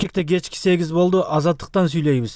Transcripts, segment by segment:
Бишкекте кечки 8 болду. Азаттыктан сүйлөйбүз.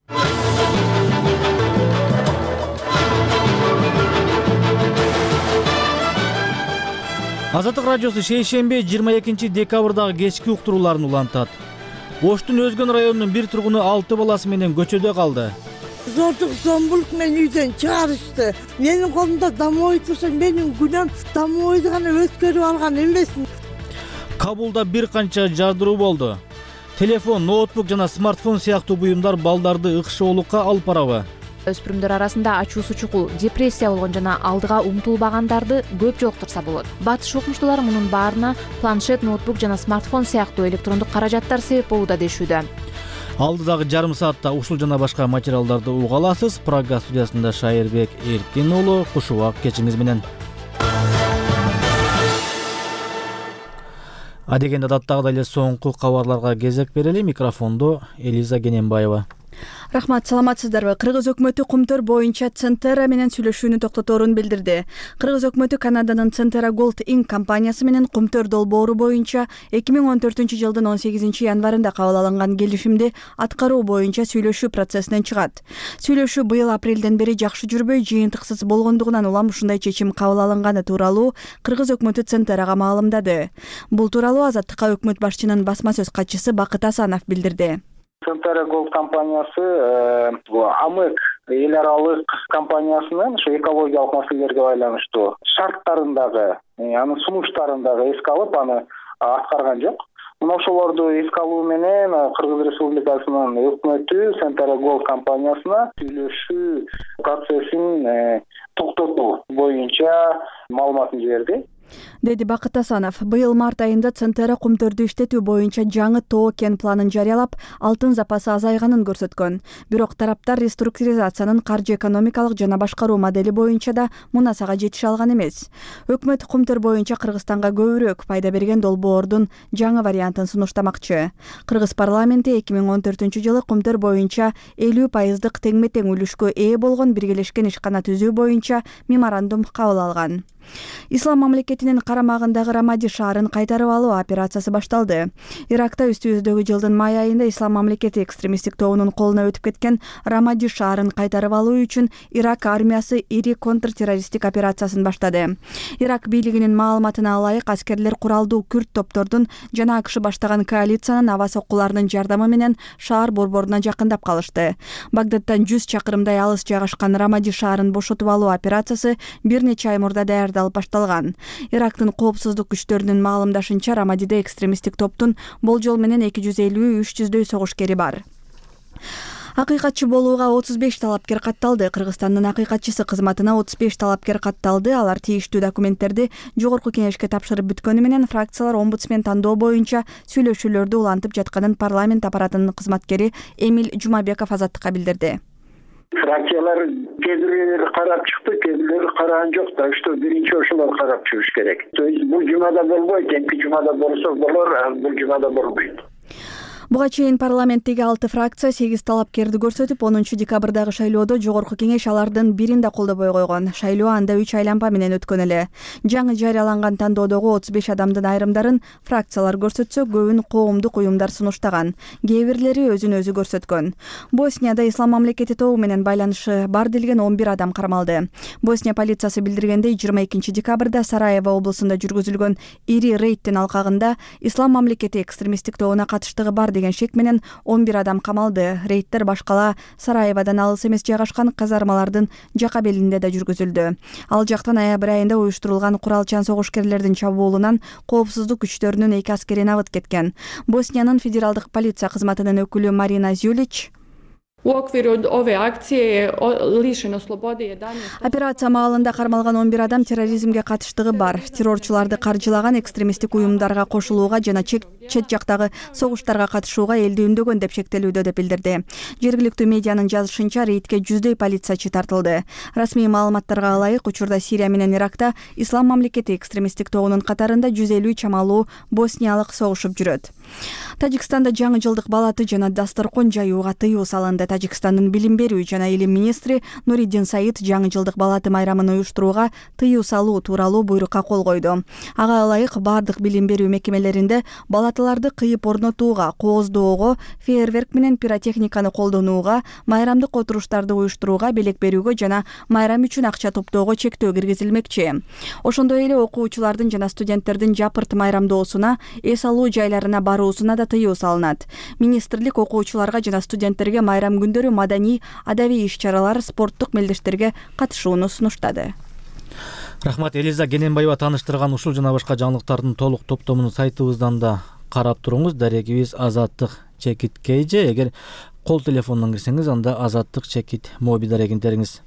Азаттык радиосу шейшембе 22 декабрдагы кечки уктурууларын улантат. Оштун Өзгөн районунун бир тургуну 6 баласы менен көчөдө калды. Зордук зомбулук мени үйдөн чыгарышты. Менин колумда домой турса, менин күнөм домойду гана өткөрүп алган эмесмин. Кабулда бир канча жардыруу болду. Телефон, ноутбук жана смартфон сыяктуу буюмдар балдарды ыкшоолукка алып барабы? Өспүрүмдөр арасында ачуусу чукул, депрессия болгон жана алдыга умтулбагандарды көп жолуктурса болот. Батыш окумуштуулар мунун баарына планшет, ноутбук жана смартфон сыяктуу электрондук каражаттар себеп болууда дешүүдө. Алдыдагы жарым саатта ушул жана башка материалдарды уга аласыз. Прага студиясында Шайырбек Эркин уулу, куш убак кечиңиз менен. Адегенде даттагыдай эле соңку кабарларга кезек берели. Микрофондо Элиза Гененбаева. Рахмат, саламатсыздарбы? Кыргыз өкмөтү Кумтөр боюнча Центера менен сүйлөшүүнү токтоторун билдирди. Кыргыз өкмөтү Канаданын Центера Gold Inc. компаниясы менен Кумтөр долбоору боюнча 2014-жылдын 18-январында кабыл алынган келишимди аткаруу боюнча сүйлөшүү процессинен чыгат. Сүйлөшүү быйыл апрелден бери жакшы жүрбөй, жыйынтыксыз болгондугунан улам ушундай чечим кабыл алынганы тууралуу Кыргыз өкмөтү Центерага маалымдады. Бул тууралуу Азаттыкка өкмөт башчынын басма сөз катчысы Бакыт Асанов билдирди. Центера Gold компаниясы АМЭК эл аралык компаниясынын экологиялык маселелерге байланыштуу шарттарындагы, анын сунуштарындагы эске алып, аны аткарган жок. Мына ошолорду эске алуу менен Кыргыз Республикасынын өкмөтү Центера Gold компаниясына сүйлөшүү процессин токтотуу боюнча маалыматын жиберди, деди Бакыт Асанов. Быйыл март айында Центера Кумтөрдү иштетүү боюнча жаңы тоо кен планын жарыялап, алтын запасы азайганын көрсөткөн. Бирок тараптар реструктуризациянын каржы экономикалык жана башкаруу модели боюнча да мунасага жетише алган эмес. Өкмөт Кумтөр боюнча Кыргызстанга көбүрөөк пайда берген долбоордун жаңы вариантын сунуштамакчы. Кыргыз парламенти 2014-жылы Кумтөр боюнча 50% теңме-тең үлүшкө ээ болгон биргелешкен ишкана түзүү боюнча меморандум кабыл алган. Ислам мамлекетинин карамагындагы Рамади шаарын кайтарып алуу операциясы башталды. Иракта үстүбүздөгү жылдын май айында Ислам мамлекети экстремисттик тобунун колуна өтүп кеткен Рамади шаарын кайтарып алуу үчүн Ирак армиясы ири контртеррористтик операциясын баштады. Ирак бийлигинин маалыматына ылайык, аскерлер куралдуу күрд топтордун жана АКШ баштаган коалициянын аба соккуларынын жардамы менен шаар борборуна жакындап калышты. Багдадтан 100 чакырымдай алыс жайгашкан Рамади шаарын бошотуп алуу операциясы бир нече ай мурда даярдалып башталган. Ирактын коопсуздук күчтөрүнүн маалымдашынча, Рамадиде экстремисттик топтун болжол менен 250-300дөй согушкери бар. Акыйкатчы болууга 35 талапкер катталды. Кыргызстандын акыйкатчысы кызматына 35 талапкер катталды. Алар тийиштүү документтерди жогорку кеңешке тапшырып бүткөнү менен фракциялар омбудсмен тандоо боюнча сүйлөшүүлөрдү улантып жатканын парламент аппаратынын кызматкери Эмиль Жумабеков Азаттыкка билдирди. Фракциялар кээ карап чыкты, кээ караган жок да, что биринчи ошолор карап чыгыш керек. То есть бул жумада болбойт, эмки жумада болсо болор, а бул жумада болбойт. Буга чейин парламенттеги 6 фракция 8 талапкерди көрсөтүп, 10 декабрдагы шайлоодо жогорку кеңеш алардын бирин да колдобой койгон. Шайлоо анда 3 айланма менен өткөн эле. Жаңы жарыяланган тандоодогу 35 адамдын айрымдарын фракциялар көрсөтсө, көбүн коомдук уюмдар сунуштаган. Кээ бирлери өзүн өзү көрсөткөн. Боснияда Ислам мамлекети тобу менен байланышы бар делген 11 адам кармалды. Босния полициясы билдиргендей, 22 декабрда Сараево облусунда жүргүзүлгөн ири рейдтин алкагында Ислам мамлекети экстремисттик тобуна катыштыгы бар деген шек менен 11 адам камалды. Рейдтер башкала Сараевадан алыс эмес жайгашкан казармалардын жака белинде да жүргүзүлдү. Ал жактан ноябрь айында уюштурулган куралчан согушкерлердин чабуулунан коопсуздук күчтөрүнүн 2 аскери набыт кеткен. Босниянын федералдык полиция кызматынын өкүлү Марина Зюлич U okviru ove akcije je lišeno slobode 11. Операция маалында кармалган 11 адам терроризмге катыштыгы бар. Террорчуларды каржылаган экстремисттик уюмдарга кошулууга жана чет жактагы согуштарга катышууга элди үндөгөн деп шектелүүдө деп билдирди. Жергиликтүү медианын жазышынча, рейдке 100дөй полициячы тартылды. Расмий маалыматтарга ылайык, учурда Сирия менен Иракта Ислам мамлекети экстремисттик тобунун катарында 150 чамалуу босниялык согушуп жүрөт. Тажикстанда жаңы жылдык балаты жана дасторкон жаюуга тыюу салынды. Тажикстандын билим берүү жана илим министри Нуриддин Саид жаңы жылдык балаты майрамын уюштурууга тыюу салуу тууралуу буйрукка кол койду. Ага ылайык бардык билим берүү мекемелеринде балатыларды кыйып орнотууга, кооздоого, фейерверк менен пиротехниканы колдонууга, майрамдык отуруштарды уюштурууга, белек берүүгө жана майрам үчүн акча топтоого чектөө киргизилмекчи. Ошондой эле окуучулардын жана студенттердин жапырт майрамдоосуна, эс алуу жайларына баруусуна да тыюу салынат. Министрлик окуучуларга жана студенттерге майрам күндөрү маданий, адабий иш-чаралар, спорттук мелдештерге катышууну сунуштады. Рахмат, Элиза Кененбаева тааныштырган ушул жана башка жаңылыктардын толук топтомун сайтыбыздан да карап туруңуз. Дарегибиз Азаттык Чекит KG. Эгер кол телефондон кирсеңиз, анда Азаттык Чекит моби дарегин териңиз.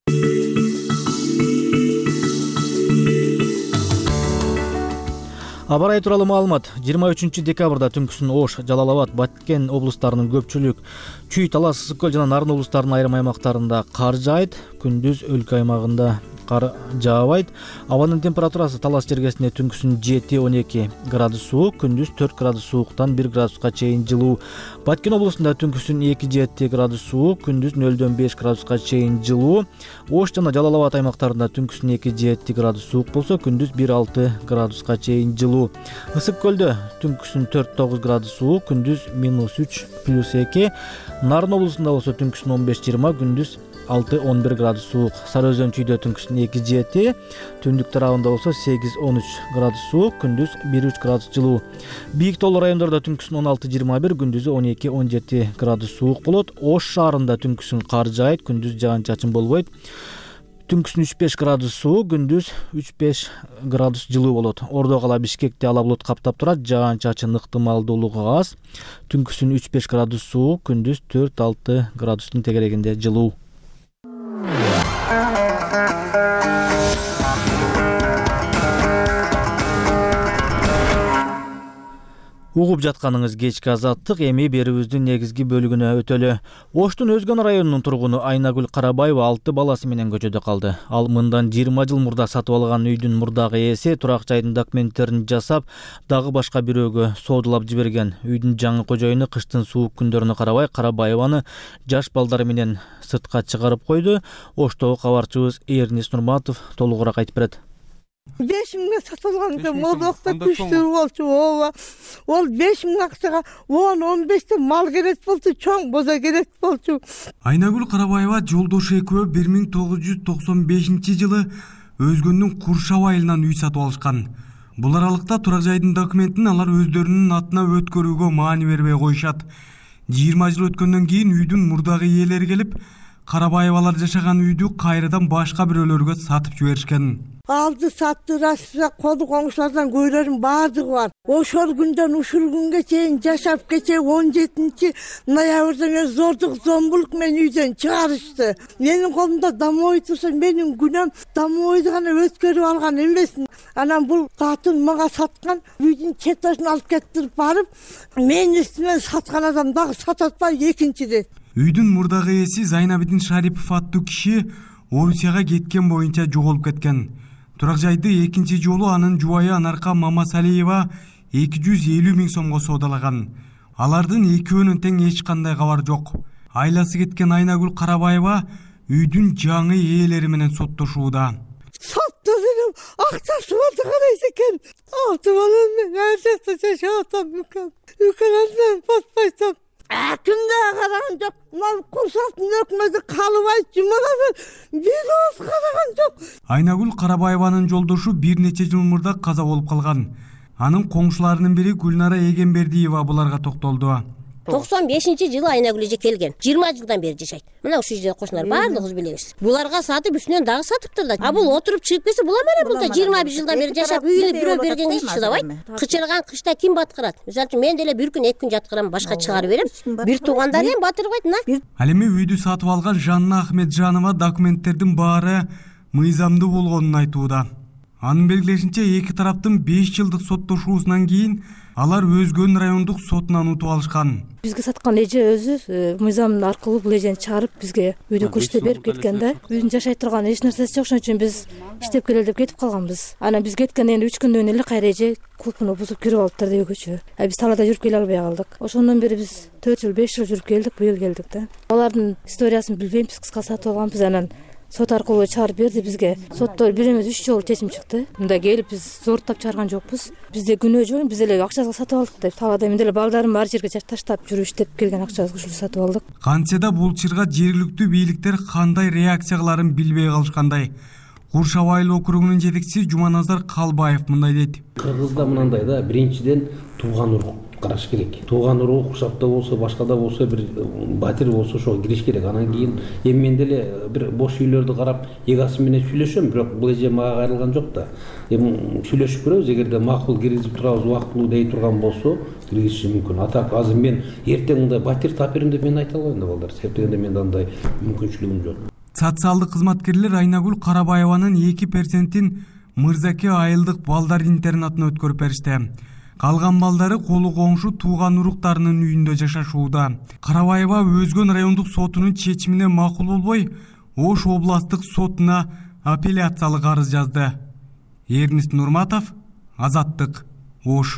Аба ырайы тууралуу маалымат. 23 декабрда түнкүсүн Ош, Жалал Абад, Баткен облустарынын көпчүлүк, Чүй, Талас, Ысык көл жана Нарын облустарынын айрым аймактарында кар жаайт. Күндүз өлкө аймагында кар жаабайт. Абанын температурасы Талас жергесинде түнкүсүн 7-12 градус суук, күндүз 4 градус сууктан 1 градуска чейин жылуу. Баткен облусунда түнкүсүн 2-7 градус суук, күндүз 0-5 градуска чейин жылуу. Ош жана Жалал Абад аймактарында түнкүсүн 2-7 градус суук болсо, күндүз 1-6 градуска чейин жылуу. Ысык көлдө түнкүсүн 4-9 градус суук, күндүз -3 + 2. Нарын облусунда болсо түнкүсүн 15-20, күндүз 6-11 градус суук. Сары Өзөн Чүйдө түнкүсүн 2-7, түндүк тарабында болсо 8-13 градус суук, күндүз 1-3 градус жылуу. Бийик тоолуу райондордо түнкүсүн 16-21, күндүзү 12-17 градус суук болот. Ош шаарында түнкүсүн кар жаайт, күндүз жаан-чачын болбойт. Түнкүсүн 3-5 градус суук, күндүз 3-5 градус жылуу болот. Ордо кала Бишкекте ала булут каптап турат, жаан-чачын ыктымалдуулугу аз. Түнкүсүн 3-5 градус суук, күндүз 4-6 градустун тегерегинде жылуу. Угуп жатканыңыз кечки Азаттык, эми берүүбүздүн негизги бөлүгүнө өтөлү. Оштун Өзгөн районунун тургуну Айнагүл Карабаева 6 баласы менен көчөдө калды. Ал мындан 20 жыл мурда сатып алган үйдүн мурдагы ээси турак жайдын документтерин жасап, дагы башка бирөөгө соодулап жиберген. Үйдүн жаңы кожоюну кыштын суук күндөрүнө карабай Карабаеваны жаш балдары менен сыртка чыгарып койду. Оштогу кабарчыбыз Эрнис Нурматов толугураак айтып берет. 5 миңге сатылган экен, модокта күчтүү болчу. Ооба. Ол 5 миң акчага 10-15 мал керек болчу, чоң боза керек болчу. Айнагүл Карабаева жолдошу экөө 1995 жылы Өзгөндүн Куршаб айылынан үй сатып алышкан. Бул аралыкта турак жайдын документин алар өздөрүнүн атына өткөрүүгө маани бербей коюшат. 20 жыл өткөндөн кийин үйдүн мурдагы ээлери келип, Карабаевалар жашаган үйдү кайрадан башка бирөөлөргө сатып жиберишкен. Алды сатты расында коду коңшулардан көйлөрүн баардыгы бар. Ошол күндөн ушул күнгө чейин жашап кече 17 ноябрда мен зордук зомбулук менен үйдөн чыгарышты. Менин колумда домой турса, менин күнөм домойду гана өткөрүп алган эмесмин. Анан бул катын мага саткан, үйдүн четосун алып кетирип барып, менин үстүмөн саткан адам дагы сататпай экинчиде. Үйдүн мурдагы ээси Зайнабидин Шарипов аттуу киши Орусияга кеткен боюнча жоголуп кеткен. Турак жайды экинчи жолу анын жубайы Анарка Мамасалиева 250 миң сомго соодалаган. Алардын экөөнүн тең эч кандай кабар жок. Айласы кеткен Айнагүл Карабаева үйдүн жаңы ээлери менен соттошууда. Сотто менен акчасы болду карайт экен. 6 балам мен ар жакта жашап атам экен. Үкөлөрдөн батпайсам. Кимде караган жок. Мына курсаттын өкмөтү калыбай жумалады. Бир оз караган жок. Айнагүл Карабаеванын жолдошу бир нече жыл мурда каза болуп калган. Анын коңшуларынын бири Гүлнара Эгембердиева буларга токтолду. 95-жылы Айнагүл эже келген. 20 жылдан бери жашайт. Мына ушул жерде кошуналар баардыгыбыз билебиз. Буларга сатып үстүнөн дагы сатыптыр да. А бул отуруп чыгып келсе, була менен бул да 21 жылдан бери жашап үйүнү бирөө бергенге эч чыдабайт. Кычырган кышта ким баткырат? Мисалы үчүн мен деле бир күн 2 күн жаткырам, башка чыгарып берем. Бир туугандар эми батырбайт мына. Ал эми үйдү сатып алган Жанна Ахметжанова документтердин баары мыйзамдуу болгонун айтууда. Анын белгилешинче, эки тараптын 5 жылдык соттошуусунан кийин алар Өзгөн райондук сотунан утуп алышкан. Бизге саткан эже өзү мыйзам аркылуу бул эжени чыгарып бизге үйдүн көчтө берип кеткен да. Үйдүн жашай турган эч нерсеси жок, ошон үчүн биз иштеп келели деп кетип калганбыз. Анан биз кеткенден кийин 3 күндөн эле кайра эже клубун бузуп кирип алыптыр деп көчө. Биз талаада жүрүп келе албай калдык. Ошондон бери биз 4 жыл 5 жыл жүрүп келдик, быйыл келдик да. Алардын историясын билбейбиз, кыска сатып алганбыз. Анан сот аркылуу чыгарып берди бизге. Соттор бир эмес 3 жолу чечим чыкты. Мында келип биз зордоп чыгарган жокпуз. Бизде күнөө жок, биз эле акчага сатып алдык деп. Талаада мен деле балдарым ар жерге таштап жүрүш деп келген акчабызга ушул сатып алдык. Кантсе да бул чырга жергиликтүү бийликтер кандай реакция кыларын билбей калышкандай. Куршав айыл округунун жетекчиси Жуманазар Калбаев мындай дейт. Кыргызда мынандай да, биринчиден тууган урук караш керек. Тууган урук куршапта болсо, башкада болсо, бир батир болсо ошого кириш керек. Анан кийин эми мен деле бир бош үйлөрдү карап, эгасы менен сүйлөшөм, бирок бул эже мага кайрылган жок да. Эми сүйлөшүп көрөбүз, эгерде макул киргизип турабыз, убактылуу дей турган болсо, киргизиши мүмкүн. Атак азыр мен эртең мындай батир тап берем деп мен айта албайм да балдар. Себеп дегенде менде андай мүмкүнчүлүгүм жок. Социалдык кызматкерлер Айнагүл Карабаеванын 2%-ин Мырзаке айылдык балдар интернатына өткөрүп беришти. Калган балдары колу коңшу тууган уруктарынын үйүндө жашашууда. Карабаева Өзгөн райондук сотунун чечимине макул болбой, Ош областтык сотуна апелляциялык арыз жазды. Эрнест Нурматов, Азаттык, Ош.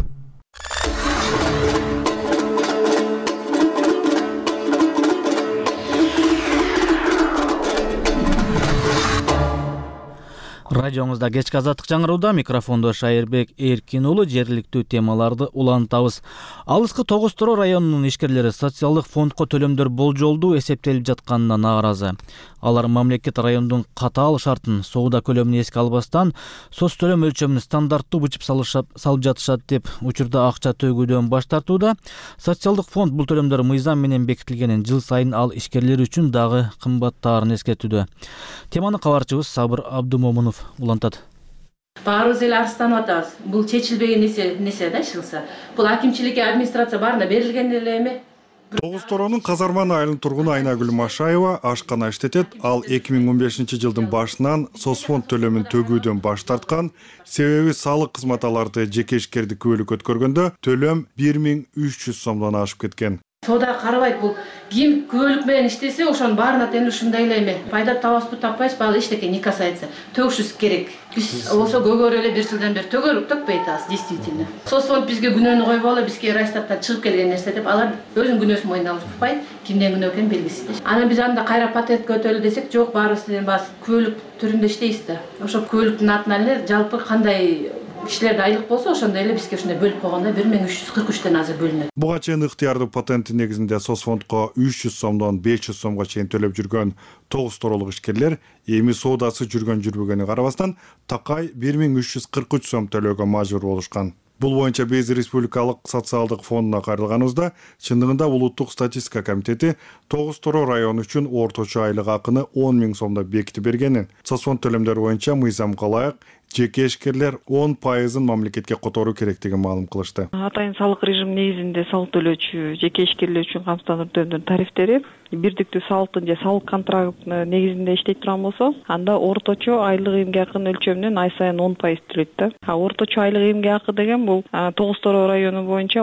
Радиоңузда кечки азаттык жаңырууда, микрофондо Шайырбек Эркин уулу. Жергиликтүү темаларды улантабыз. Алыскы Тогуз Торо районунун ишкерлери социалдык фондко төлөмдөр болжолдуу эсептелип жатканына нааразы. Алар мамлекет райондун катаал шартын, соода көлөмүн эске албастан, соц төлөм өлчөмүн стандарттуу бычып салып жатышат деп учурда акча төгүүдөн баш тартууда. Социалдык фонд бул төлөмдөр мыйзам менен бекитилгенин, жыл сайын ал ишкерлер үчүн дагы кымбаттаарын эскертүүдө. Теманы кабарчыбыз Сабыр Абдумомунов улантат. Баарыбыз эле арызданып атабыз. Бул чечилбеген нерсе да чыкса. Бул акимчиликке, администрация баарына берилген эле эми. Тогуз Торонун Казарман айылынын тургуну Айнагүл Машаева ашкана иштетет. Ал 2015-жылдын башынан соцфонд төлөмүн төгүүдөн баш тарткан. Себеби салык кызматаларды жеке ишкерди күбөлүк өткөргөндө төлөм 1300 сомдон ашып кеткен. Соода карабайт, бул ким күбөлүк менен иштесе, ошонун баарына тең ушундай эле эми. Пайда табасызбы, таппайсызбы, ал эчтеке не касается. Төгүшүбүз керек. Биз болсо көгөрүп эле 1 жылдан бери төгөрүп төкпөй атабыз, действительно. Соцфонд бизге күнөөнү койбогула, бизге Райстаттан чыгып келген нерсе деп, алар өзүнүн күнөөсүн мойнуна алышпайт, кимден күнөө экени белгисиз. Анан биз анда кайра патентке өтөлү десек, жок, баарыбыздын баасы күбөлүк түрүндө иштейбиз да. Ошо күбөлүктүн атынан эле жалпы кандай кишилерде айлык болсо, ошондой эле бизге ушундай бөлүп койгондо 1343тен азыр бөлүнөт. Буга чейин ыктыярдуу патенти негизинде соцфондко 300 сомдон 500 сомго чейин төлөп жүргөн Тогуз Торолук ишкерлер эми соодасы жүргөнү карабастан такай 1343 сом төлөөгө мажбур болушкан. Бул боюнча биз Республикалык социалдык фондуна кайрылганыбызда, чындыгында Улуттук статистика комитети Тогуз Торо району үчүн орточо айлык акыны 10 000 сомдо бекитип бергенин, соцфонд төлөмдөрү боюнча мыйзамга ылайык жеке ишкерлер 10% мамлекетке которуу керектигин маалым кылышты. Атайын салык режим негизинде салык төлөөчү жеке ишкерлер үчүн камсыздандыруу тарифтери бирдиктүү салыктын же салык контракты негизинде иштей турган болсо, анда орточо айлык эмгек акынын өлчөмүнөн ай сайын 10% төлөйт да. Орточо айлык эмгек акы деген бул Тогуз Торо району боюнча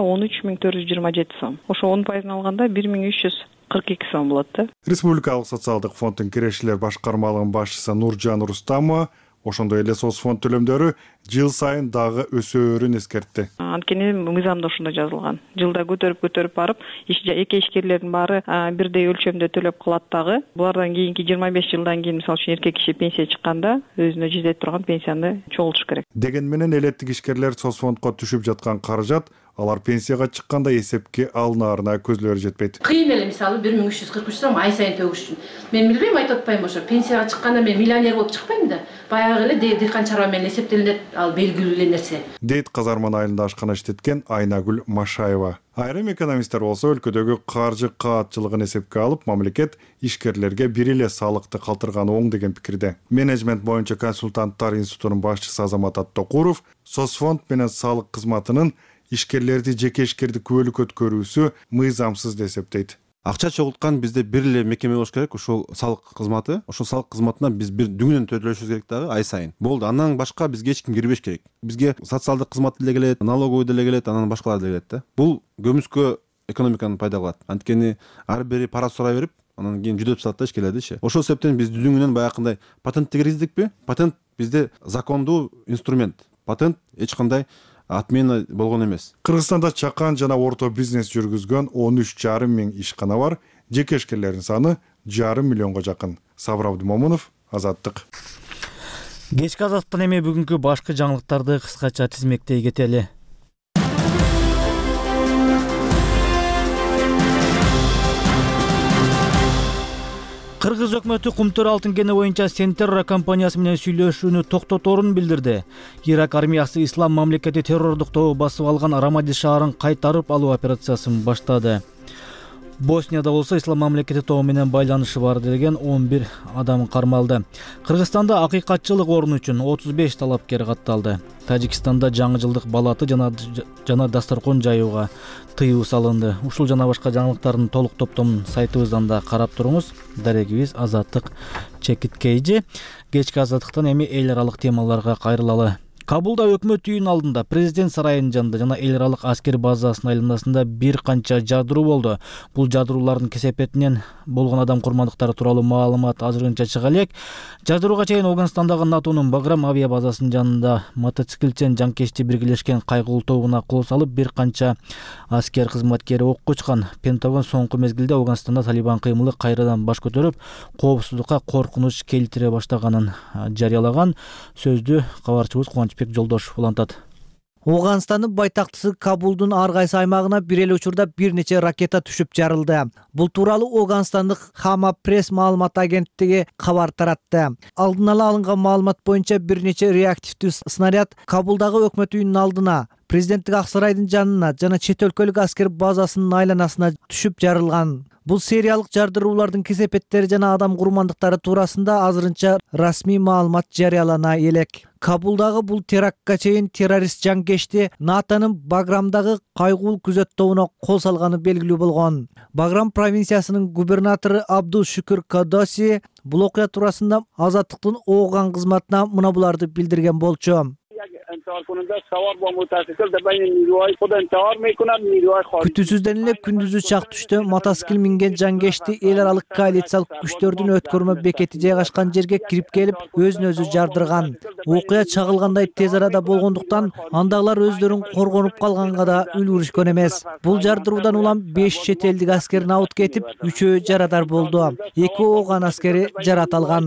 13427 сом. Ошо 10% алганда 1342 сом болот да. Республикалык социалдык фонддун кирешилер башкармалыгынын башчысы Нуржан Рустамова ошондой эле соцфонд төлөмдөрү жыл сайын дагы өсөөрүн эскертти. Анткени мыйзамда ошондой жазылган. Жылда көтөрүп барып, эки ишкерлердин баары бирдей өлчөмдө төлөп калат дагы. Булардан кийинки 25 жылдан кийин, мисалы үчүн эркек киши пенсия чыкканда өзүнө жетет турган пенсияны чогултуш керек. Деген менен элеттик ишкерлер соцфондко түшүп жаткан каражат алар пенсияга чыкканда эсепке алынаарына көзлөрү жетпейт. Кыйын эле, мисалы 1343 сом ай сайын төгүш үчүн. Мен билбейм, айтып атпайм, ошо пенсияга чыкканда мен миллионер болуп чыкпайм да. Баягы эле дыйкан чарба менен эсептелинет, ал белгилүү эле нерсе. Дейт Казарман айылында ашкана иштеткен Айнагүл Машаева. Айрым экономисттер болсо өлкөдөгү каржы каатчылыгын эсепке алып, мамлекет ишкерлерге бир эле салыкты калтырганы оң деген пикирде. Менеджмент боюнча консультанттар институтунун башчысы Азамат Аттокуров соцфонд менен салык кызматынын ишкерлерди жеке ишкерди күбөлүк өткөрүүсү мыйзамсыз деп эсептейт. акча чогулткан бизде бир эле мекеме болуш керек, ошол салык кызматы. Ошол салык кызматынан биз бир дүңүнөн төлөшүбүз керек дагы ай сайын. Болду, андан башка бизге эч ким кирбеш керек. Бизге социалдык кызмат деле келет, налоговый деле келет, анан башкалар деле келет да. Бул көмүскө экономиканы пайда кылат. Анткени ар бири пара сурай берип, анан кийин жүдөп салат да ишкерлердичи. Ошол себептен биз дүңүнөн баягындай патентти киргиздикпи? Патент бизде закондуу инструмент. Патент эч кандай отмена болгон эмес. Кыргызстанда чакан жана орто бизнес жүргүзгөн 13,5 миң ишкана бар. Жекешкерлердин саны 1,5 миллионго жакын. Сабыр Абдымомунов, Азаттык. Кечки Азаттыктан эми бүгүнкү башкы жаңылыктарды кыскача тизмектей кетели. Кыргыз өкмөтү Кумтөр алтын кени боюнча Сентерра компаниясы менен сүйлөшүүнү токтоторун билдирди. Ирак армиясы Ислам мамлекети террордук тобу басып алган Рамади шаарын кайтарып алуу операциясын баштады. Боснияда болсо Ислам мамлекети тобу менен байланышы бар деген 11 адам кармалды. Кыргызстанда акыйкатчылык орун үчүн 35 талапкер катталды. Тажикстанда жаңы жылдык балаты жана дасторкон жаюуга тыюу салынды. Ушул жана башка жаңылыктардын толук топтомун сайтыбыздан да карап туруңуз. Дарегибиз Азаттык чекиткейжи. Кечки Азаттыктан эми эл аралык темаларга кайрылалы. Кабулда өкмөт үйүнүн алдында, президент сарайынын жанында жана эл аралык аскер базасынын айланасында бир канча жадыруу болду. Бул жадыруулардын кесепетинен болгон адам курмандыктары тууралуу маалымат азырынча чыга элек. Жадырууга чейин Афганистандагы НАТОнун Баграм авиа базасынын жанында мотоциклчен жанкечти биргелешкен кайгылуу тобуна кол салып бир канча аскер кызматкери окко учкан. Пентагон соңку мезгилде Афганистанда Талибан кыймылы кайрадан баш көтөрүп, коопсуздукка коркунуч келтире баштаганын жарыялаган. Сөздү кабарчыбыз Кубанычбек Жолдошов улантат. Афганистандын байтактысы Кабулдун ар кайсы аймагына бир эле учурда бир нече ракета түшүп жарылды. Бул тууралуу Афганистандык Хама пресс маалымат агенттиги кабар таратты. Алдын ала алынган маалымат боюнча бир нече реактивдүү снаряд Кабулдагы өкмөт үйүнүнүн алдына, президенттик ак сарайдын жанына жана чет өлкөлүк аскер базасынын айланасына түшүп жарылган. Бул сериялык жардыруулардын кесепеттери жана адам курмандыктары туурасында азырынча расмий маалымат жарыялана элек. Кабулдагы бул терактка чейин террорист жанкечти НАТОнун Баграмдагы кайгылуу күзөт тобуна кол салганы белгилүү болгон. Баграм провинциясынын губернатору Абдул Шүкүр Кадоси бул окуя туурасында Азаттыктын Ооган кызматына мына буларды билдирген болчу. Күтүүсүздөн эле күндүзү чак түштө мотоцикл минген жанкечти эл аралык коалициялык күчтөрдүн өткөрмө бекети жайгашкан жерге кирип келип, өзүн өзү жардырган. Окуя чагылгандай тез арада болгондуктан андагылар өздөрүн коргонуп калганга да үлгүрүшкөн эмес. Бул жардыруудан улам 5 чет элдик аскер набыт кетип, 3 жарадар болду. 2 Ооган аскери жарат алган.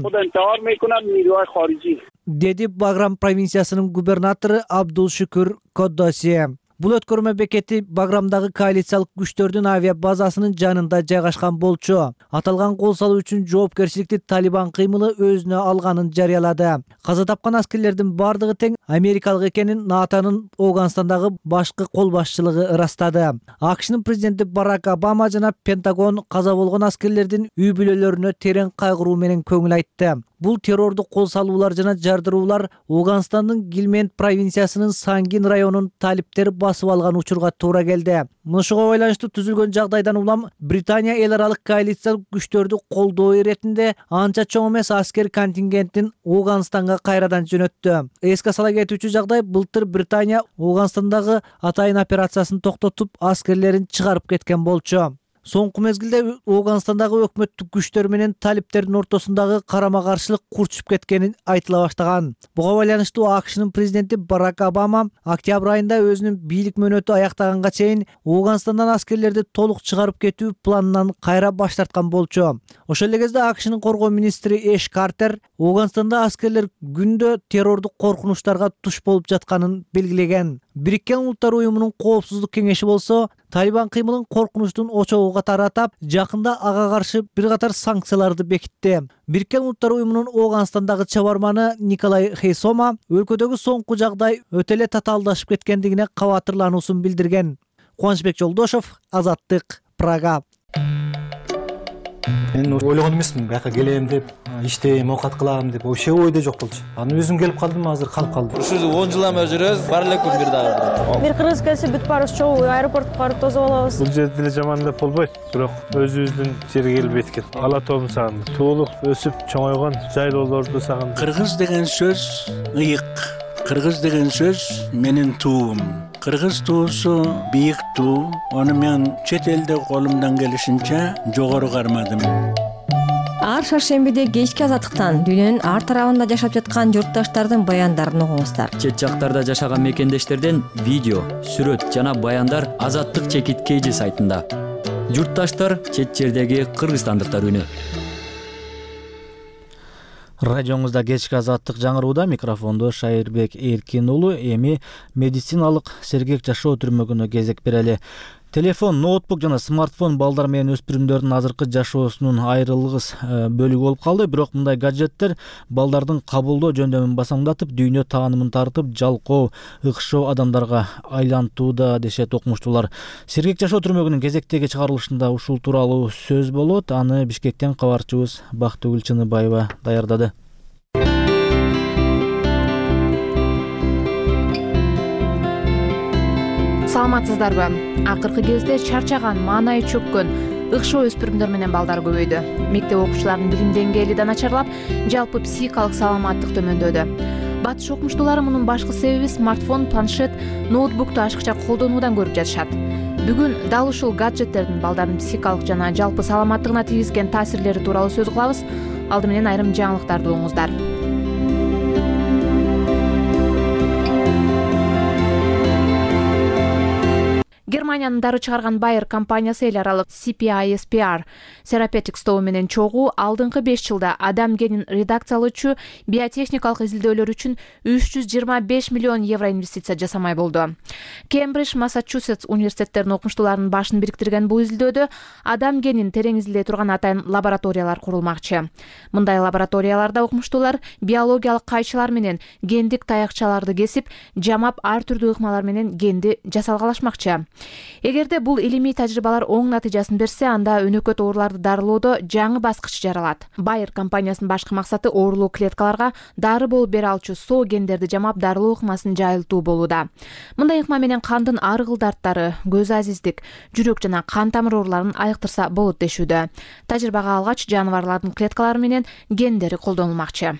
Деди Баграм провинциясынын губернатору Абдул Шүкүр Коддоси. Бул өткөрмө бекети Баграмдагы коалициялык күчтөрдүн авиа базасынын жанында жайгашкан болчу. Аталган кол салуу үчүн жоопкерчиликти Талибан кыймылы өзүнө алганын жарыялады. Каза тапкан аскерлердин бардыгы тең америкалык экенин НАТОнун Афганистандагы башкы кол башчылыгы ырастады. АКШнын президенти Барак Обама жана Пентагон каза болгон аскерлердин үй бүлөлөрүнө терең кайгыруу менен көңүл айтты. Бул террордук кол салуулар жана жардыруулар Афганистандын Гилмент провинциясынын Сангин районунун талиптери басып алган учурга туура келди. Мынушуга байланыштуу түзүлгөн жагдайдан улам Британия эл аралык коалициялык күчтөрдү колдоо иретинде анча чоң эмес аскер контингентин Афганистанга кайрадан жөнөттү. Эске сала кетүүчү жагдай, былтыр Британия Афганистандагы атайын операциясын токтотуп, аскерлерин чыгарып кеткен болчу. Соңку мезгилде Афганистандагы өкмөттүк күчтөр менен талиптердин ортосундагы карама-каршылык курчуп кеткени айтыла баштаган. Буга байланыштуу АКШнын президенти Барак Обама октябрь айында өзүнүн бийлик мөөнөтү аяктаганга чейин Афганистандан аскерлерди толук чыгарып кетүү планынан кайра баш тарткан болчу. Ошол эле кезде АКШнын коргоо министри Эш Картер Афганистанда аскерлер күндө террордук коркунучтарга туш болуп жатканын белгилеген. Бириккен Улуттар уюмунун коопсуздук кеңеши болсо Талибан кыймылын коркунучтун очогуга таратап, жакында ага каршы бир катар санкцияларды бекитти. Бириккен Улуттар уюмунун Афганистандагы чабарманы Николай Хейсома өлкөдөгү соңку жагдай өтө эле татаалдашып кеткендигине кабатырлануусун билдирген. Кубанычбек Жолдошов, Азаттык, Прага. Мен ойлогон эмесмин бияка келем деп, иштейм, оокат кылам деп, вообще ойдо жок болчу. Анан өзүм келип калдым, азыр калып калдым. Ушул 10 жылдан бери жүрөбүз, бар элекпи бир дагы. Бир кыргыз келсе бүт баарыбыз чогуу аэропортко барып тосуп алабыз. Бул жерде деле жаман деп болбойт, бирок өзүбүздүн жерге келип эткен. Ала тообун сагындым. Туулуп, өсүп, чоңойгон жайлоолорду сагындым. Кыргыз деген сөз ыйык. Кыргыз деген сөз менин туум. Кыргыз туусу бийик туу. Аны мен чет элде колумдан келишинче жогору кармадым. Ар шаршембиде кечки азаттыктан дүйнөнүн ар тарабында жашап жаткан журтташтардын баяндарын угуңуздар. Чет жактарда жашаган мекендештерден видео, сүрөт жана баяндар Азаттык чекит KG сайтында. Журтташтар чет жердеги кыргызстандыктар үнү. Радионузда кечки Азаттык жаңырууда, микрофондо Шайырбек Эркин уулу. Эми медициналык сергек жашоо түрмөгүнө кезек берели. Телефон, ноутбук жана смартфон балдар менен өспүрүмдөрдүн азыркы жашоосунун айрылгыс бөлүгү болуп калды. Бирок мындай гаджеттер балдардын кабылдоо жөндөмүн басаңдатып, дүйнө таанымын тартып, жалкоо, ыкшоо адамдарга айлантууда дешет окумуштуулар. Сергек жашоо түрмөгүнүн кезектеги чыгарылышында ушул тууралуу сөз болот. Аны Бишкектен кабарчыбыз Бактыгүл Чыныбаева даярдады. Саламатсыздарбы? Акыркы кезде чарчаган, маанайы чөккөн, ыкшоо өспүрүмдөр менен балдар көбөйдү. Мектеп окуучуларынын билим деңгээли да начарлап, жалпы психикалык саламаттык төмөндөдү. Батыш окумуштуулары мунун башкы себеби смартфон, планшет, ноутбукту ашыкча колдонуудан көрүп жатышат. Бүгүн дал ушул гаджеттердин балдардын психикалык жана жалпы саламаттыгына тийгизген таасирлери тууралуу сөз кылабыз. Алды менен айрым жаңылыктарды угуңуздар. Германиянын дары чыгарган Bayer компаниясы эл аралык CPISPR Therapeutics тобу менен чогуу алдыңкы 5 жылда адам генин редакциялоочу биотехникалык изилдөөлөр үчүн 325 миллион евро инвестиция жасамай болду. Кембридж, Массачусетс университеттеринин окумуштууларынын башын бириктирген бул изилдөөдө адам генин терең изилдей турган атайын лабораториялар курулмакчы. Мындай лабораторияларда окумуштуулар биологиялык кайчылар менен гендик таякчаларды кесип, жамап ар түрдүү ыкмалар менен генди жасалгалашмакчы. Эгерде бул илимий тажрыйбалар оң натыйжасын берсе, анда өнөкөт ооруларды дарылоодо жаңы баскыч жаралат. Bayer компаниясынын башкы максаты оорулуу клеткаларга дары болуп бере алчу соо гендерди жамап дарылоо ыкмасын жайылтуу болууда. Мындай ыкма менен кандын ар кыл дарттары, көз азиздик, жүрөк жана кан тамыр ооруларын айыктырса болот дешүүдө. Тажрыйбага алгач жаныбарлардын клеткалары менен гендери колдонулмакчы.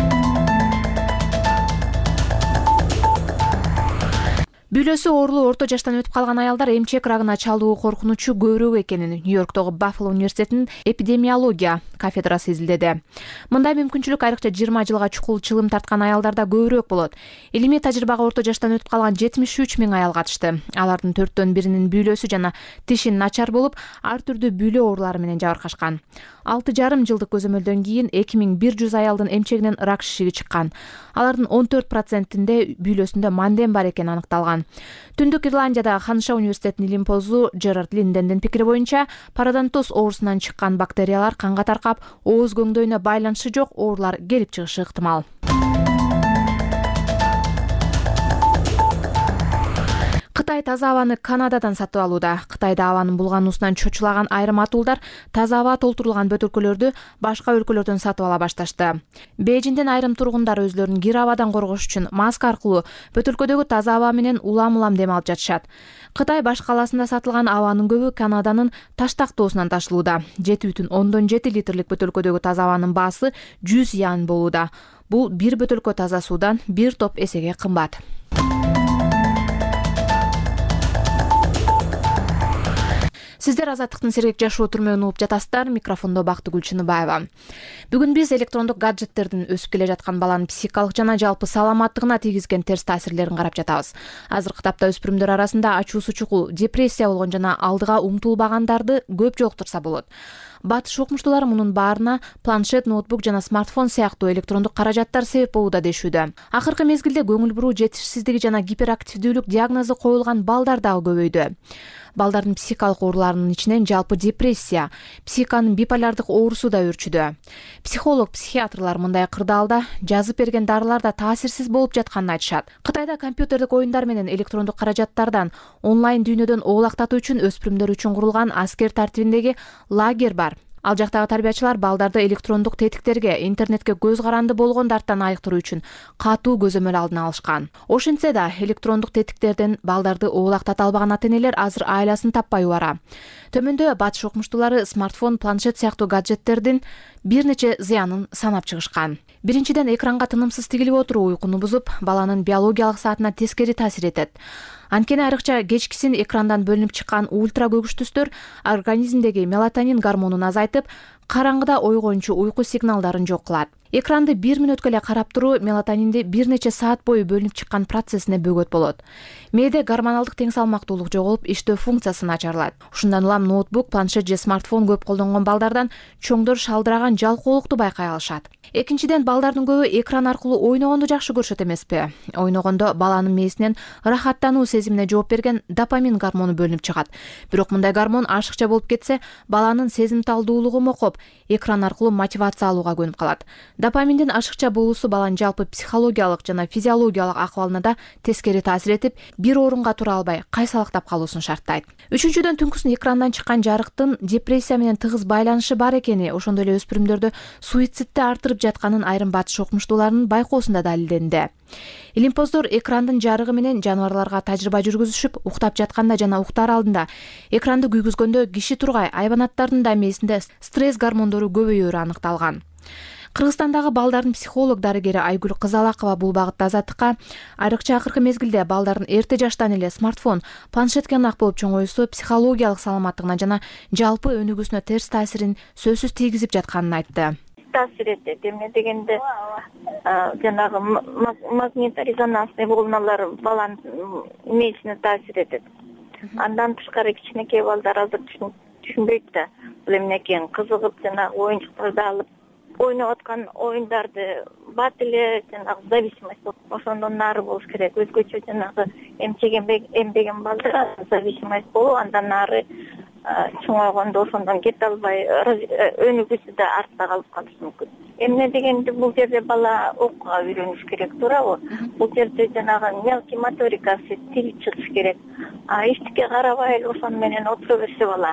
Бүлөсү оорулуу орто жаштан өтүп калган аялдар эмчек рагына чалдыгуу коркунучу көбүрөөк экенин Нью-Йорктогу Баффало университетинин эпидемиология кафедрасы изилдеди. Мындай мүмкүнчүлүк айрыкча 20 жылга чукул чылым тарткан аялдарда көбүрөөк болот. Илимий тажрыйбага орто жаштан өтүп калган 73 миң аял катышты. Алардын 4/1 бүлөсү жана тиши начар болуп, ар түрдүү бүлө оорулары менен жабыркашкан. 6,5 жылдык көзөмөлдөн кийин 2100 аялдын эмчегинен рак шишиги чыккан. Алардын 14%-inde бүлөсүндө манден бар экени аныкталган. Түндүк Ирландиядагы Ханыша университетинин илим позу Джерард Линдендин пикири боюнча, пародонтоз оорусунан чыккан бактериялар канга таркап, ооз көңдөйүнө байланышы жок оорулар келип чыгышы ыктымал. Кытай таза абаны Канададан сатып алууда. Кытайда абанын булгануусунан чочулаган айрым атуулдар таза аба толтурулган бөтөлкөлөрдү башка өлкөлөрдөн сатып ала башташты. Бейжиңден айрым тургундар өзлөрүн кир абадан коргош үчүн маска аркылуу бөтөлкөдөгү таза аба менен улам-улам дем алып жатышат. Кытай баш калаасында сатылган абанын көбү Канаданын Таштактоосунан ташылууда. 7,7 литрлик бөтөлкөдөгү таза абанын баасы 100 ян болууда. Бул бир бөтөлкө таза суудан бир топ эсеге кымбат. Сиздер Азаттыктын сергек жашоо түрмөгүн угуп жатасыздар. Микрофондо Бактыгүл Чыныбаева. Бүгүн биз электрондук гаджеттердин өсүп келе жаткан баланын психикалык жана жалпы саламаттыгына тийгизген терс таасирлерин карап жатабыз. Азыркы тапта өспүрүмдөр арасында ачуусу чукул, депрессия болгон жана алдыга умтулбагандарды көп жолуктурса болот. Батыш окумуштуулары мунун баарына планшет, ноутбук жана смартфон сыяктуу электрондук каражаттар себеп болууда дешүүдө. Акыркы мезгилде көңүл буруу жетишсиздиги жана гиперактивдүүлүк диагнозу коюлган балдар дагы көбөйдү. Балдардын психикалык ооруларынын ичинен жалпы депрессия, психиканын биполярдык оорусу да өрчүдө. Психолог, психиатрлар мындай кырдаалда жазып берген дарылар да таасирсиз болуп жатканын айтышат. Кытайда компьютердик оюндар менен электрондук каражаттардан онлайн дүйнөдөн оолактатуу үчүн өспүрүмдөр үчүн курулган аскер тартибиндеги лагерь бар. Ал жактагы тарбиячылар балдарды электрондук тетиктерге, интернетке көз каранды болгондардан айыктыруу үчүн катуу көзөмөл алдын алышкан. Ошентсе да электрондук тетиктерден балдарды оолактата албаган ата-энелер азыр айласын таппай убара. Төмөндө батыш окумуштуулары смартфон, планшет сыяктуу гаджеттердин бир нече зыянын санап чыгышкан. Биринчиден, экранга тынымсыз тигилип отуруу уйкуну бузуп, баланын биологиялык саатына тескери таасир этет. Анткени айрыкча кечкисин экрандан бөлүнүп чыккан ультра көгүч түстөр организмдеги мелатонин гормонун азайтып, караңгыда ойгончу уйку сигналдарын жок кылат. Экранды 1 мүнөткө эле карап туруу мелатонинди бир нече саат бою бөлүнүп чыккан процессине бөгөт болот. Мээде гормоналдык тең салмактуулук жоголуп, иштөө функциясы начарлайт. Ушундан улам ноутбук, планшет же смартфон көп колдонгон балдардан чоңдор шалдыраган жалкоолукту байкай алышат. Экинчиден, балдардын көбү экран аркылуу ойногонду жакшы көрүшөт эмеспи? Ойногондо баланын мээсинен ырахаттануу сезимине жооп берген допамин гормону бөлүнүп чыгат. Бирок мындай гормон ашыкча болуп кетсе, баланын сезимталдуулугу мокоп, экран аркылуу мотивация алууга көнүп калат. Допаминдин ашыкча болуусу баланын жалпы психологиялык жана физиологиялык акыбалына да тескери таасир этип, бир орунга тура албай, кайсалактап калуусун шарттайт. Үчүнчүдөн, түнкүсүн экрандан чыккан жарыктын депрессия менен тыгыз байланышы бар экени, ошондой эле өспүрүмдөрдө суицидди артырып жатканын айрым батыш окумуштууларынын байкоосунда далилденди. Илимпоздор экрандын жарыгы менен жаныбарларга тажрыйба жүргүзүшүп, уктап жатканда жана уктаар алдында экранды күйгүзгөндө киши тургай айбанаттардын да мээсинде стресс гормондору көбөйөөрү аныкталган. Кыргызстандагы балдардын психолог дарыгери Айгүл Кызалакова бул багытта Азаттыкка айрыкча акыркы мезгилде балдардын эрте жаштан эле смартфон, планшетке ынак болуп чоңоюусу психологиялык саламаттыгына жана жалпы өнүгүүсүнө терс таасирин сөзсүз тийгизип жатканын айтты. Таасир этет. Эмне дегенде жанагы магнитно-резонансный волналар баланын мээсине таасир этет. Андан тышкары кичинекей балдар азыр түшүнбөйт да. Бул эмне экенин кызыгып жанагы оюнчуктарды алып ойноп аткан оюндарды бат эле жанагы зависимость болуп, ошондон нары болуш керек. Өзгөчө жанагы эмбеген балдар зависимость болуп, андан нары чоңойгондо ошондон кете албай, өнүгүүсү да артта калып калышы мүмкүн. Эмне дегенде бул жерде бала окууга үйрөнүш керек, туурабы? Бул жерде жанагы мелкий моторикасы тили чыгыш керек. Эчтеке карабай эле ошону менен отура берсе бала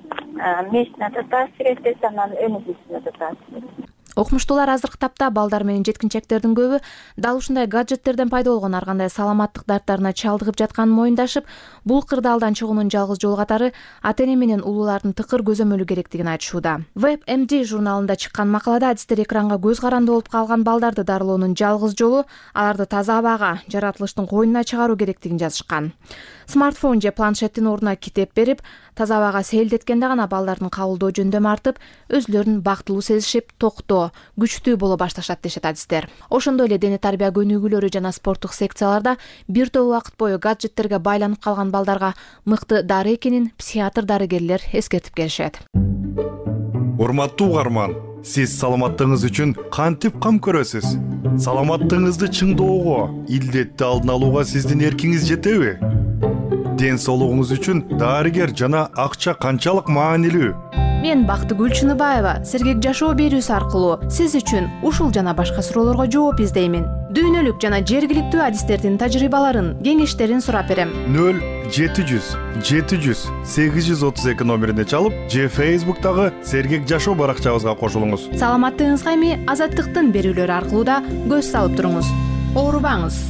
мээсине да таасир этет, анан өнүгүүсүнө да таасир этет. Окумуштуулар азыркы тапта балдар менен жеткинчектердин көбү дал ушундай гаджеттерден пайда болгон ар кандай саламаттык дарттарына чалдыгып жатканын моюндашып, бул кырдаалдан чыгуунун жалгыз жолу катары ата-эне менен улуулардын тыкыр көзөмөлү керектигин айтышууда. WebMD журналында чыккан макалада адистер экранга көз каранды болуп калган балдарды дарылоонун жалгыз жолу аларды таза абага, жаратылыштын койнуна чыгаруу керектигин жазышкан. Смартфон же планшеттин ордуна китеп берип, таза абага сейилдеткенде гана балдардын кабылдоо жөндөмү артып, өзүлөрүн бактылуу сезишип, токтоо, күчтүү боло башташат дешет адистер. Ошондой эле дене тарбия көнүгүүлөрү жана спорттук секцияларда бир топ убакыт бою гаджеттерге байланып калган балдарга мыкты дары экенин психиатр дарыгерлер эскертип келишет. Урматтуу угарман, сиз саламаттыгыңыз үчүн кантип кам көрөсүз? Саламаттыгыңызды чыңдоого, илдетти алдын алууга сиздин эркиңиз жетеби? Ден соолугуңуз үчүн дарыгер жана акча канчалык маанилүү? Мен Бактыгүл Чыныбаева Сергек жашоо берүүсү аркылуу сиз үчүн ушул жана башка суроолорго жооп издеймин. Дүйнөлүк жана жергиликтүү адистердин тажрыйбаларын, кеңештерин сурап берем. 0700 700 832 номерине чалып, же Facebook'тагы Сергек жашоо баракчабызга кошулуңуз. Саламаттыгыңызга эми Азаттыктын берүүлөрү аркылуу да көз салып туруңуз. Оорубаңыз.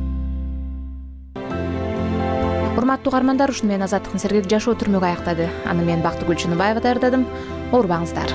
Урматтуу угармандар, ушуну менен Азаттыктын Сергек жашоо түрмөгү аяктады. Аны мен Бактыгүл Чыныбаева даярдадым. Оорубаңыздар.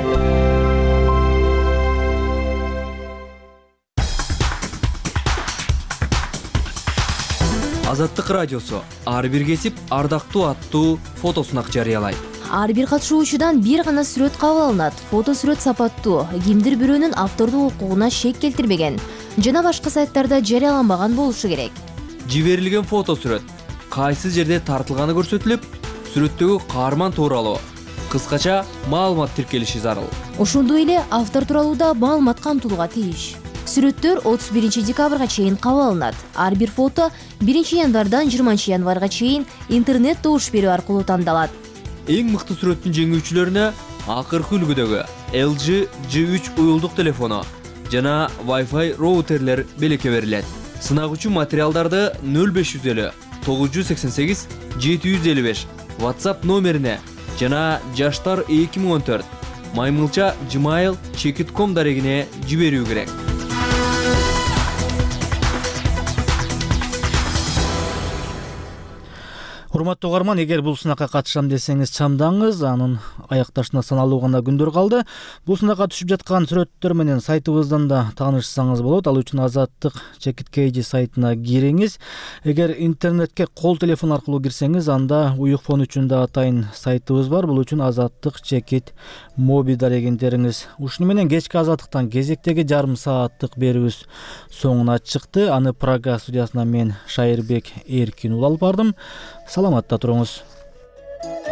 Азаттык радиосу ар бир кесип ардактуу аттуу фотосунак жарыялайт. Ар бир катышуучудан бир гана сүрөт кабыл алынат. Фото сүрөт сапаттуу, кимдир бирөөнүн автордук укугуна шек келтирбеген жана башка сайттарда жарыяланбаган болушу керек. Жиберилген фото сүрөт кайсы жерде тартылганы көрсөтүлүп, сүрөттөгү каарман тууралуу кыскача маалымат тиркелиши зарыл. Ошондой эле автор тууралуу да маалымат камтылууга тийиш. Сүрөттөр 31 декабрга чейин кабыл алынат. Ар бир фото 1 январдан 20 январга чейин интернет добуш берүү аркылуу тандалат. Эң мыкты сүрөттүн жеңүүчүлөрүнө акыркы үлгүдөгү LG G3 уюлдук телефону жана Wi-Fi роутерлер белекке берилет. Сынак үчүн материалдарды 0550 988 755 WhatsApp номерине жана жаштар 2014 maymilcha@gmail.com дарегине жиберүү керек. Урматтуу угарман, эгер бул сынакка катышам десеңиз чамдаңыз, анын аякташына саналуу гана күндөр калды. Бул сынакка түшүп жаткан сүрөттөр менен сайтыбыздан да таанышсаңыз болот. Ал үчүн Азаттык JKG сайтына кириңиз. Эгер интернетке кол телефон аркылуу кирсеңиз, анда уюк фон үчүн да атайын сайтыбыз бар. Бул үчүн Азаттык JKG моби дарегин териңиз. Ушуну менен кечки Азаттыктан кезектеги жарым сааттык берүүбүз соңуна чыкты. Аны Прага студиясынан мен Шайырбек Эркин алып бардым. Саламатта туруңуз.